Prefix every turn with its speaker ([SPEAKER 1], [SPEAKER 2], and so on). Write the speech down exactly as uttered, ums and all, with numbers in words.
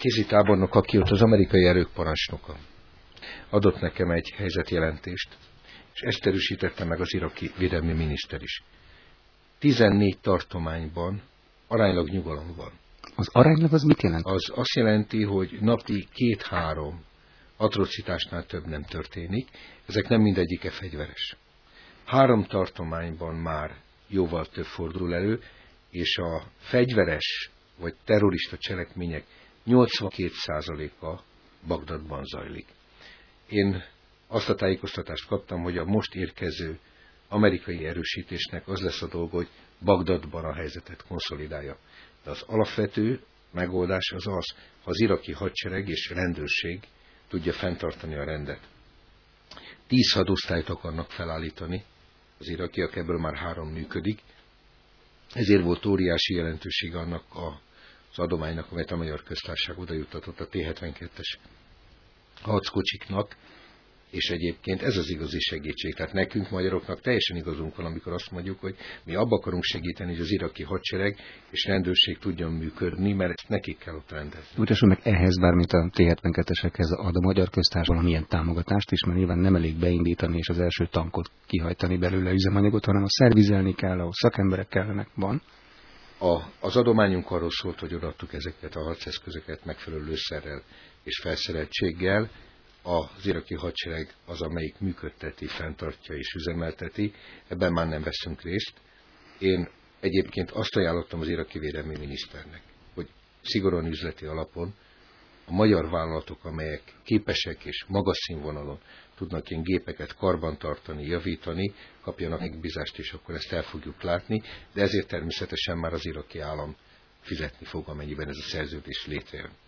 [SPEAKER 1] Kézi tábornok, aki ott az amerikai erők parancsnoka, adott nekem egy helyzetjelentést, és ezt erősítette meg az iraki védelmi miniszter is. tizennégy tartományban aránylag nyugalom van.
[SPEAKER 2] Az aránylag az mit jelent?
[SPEAKER 1] Az azt jelenti, hogy napi két-három atrocitásnál több nem történik, ezek nem mindegyike fegyveres. Három tartományban már jóval több fordul elő, és a fegyveres vagy terrorista cselekmények nyolcvankét százaléka Bagdadban zajlik. Én azt a tájékoztatást kaptam, hogy a most érkező amerikai erősítésnek az lesz a dolga, hogy Bagdadban a helyzetet konszolidálja. De az alapvető megoldás az az, ha az iraki hadsereg és rendőrség tudja fenntartani a rendet. Tíz hadosztályt akarnak felállítani, az irakiak, ebből már három működik, ezért volt óriási jelentőség annak az adománynak, amelyet a Magyar Köztársaság oda juttatott a té hetvenkettes harckocsiknak, és egyébként ez az igazi segítség. Tehát nekünk, magyaroknak teljesen igazunk van, amikor azt mondjuk, hogy mi abba akarunk segíteni, hogy az iraki hadsereg és rendőrség tudjon működni, mert ezt nekik kell ott rendezni.
[SPEAKER 2] Mutassuk meg ehhez, bármint a té hetvenkettesekhez ad a Magyar Köztársaság valamilyen támogatást is, mert nyilván nem elég beindítani és az első tankot kihajtani belőle üzemanyagot, hanem a szervizelni kell, ahol szakemberek kellenek, van.
[SPEAKER 1] A, az adományunk arról szólt, hogy odaadtuk ezeket a harceszközöket megfelelő lőszerrel és felszereltséggel. Az iraki hadsereg az, amelyik működteti, fenntartja és üzemelteti, ebben már nem veszünk részt. Én egyébként azt ajánlottam az iraki védelmi miniszternek, hogy szigorúan üzleti alapon a magyar vállalatok, amelyek képesek és magas színvonalon tudnak ilyen gépeket karbantartani, javítani, kapjanak megbízást, és akkor ezt el fogjuk látni, de ezért természetesen már az iraki állam fizetni fog, amennyiben ez a szerződés létrejön.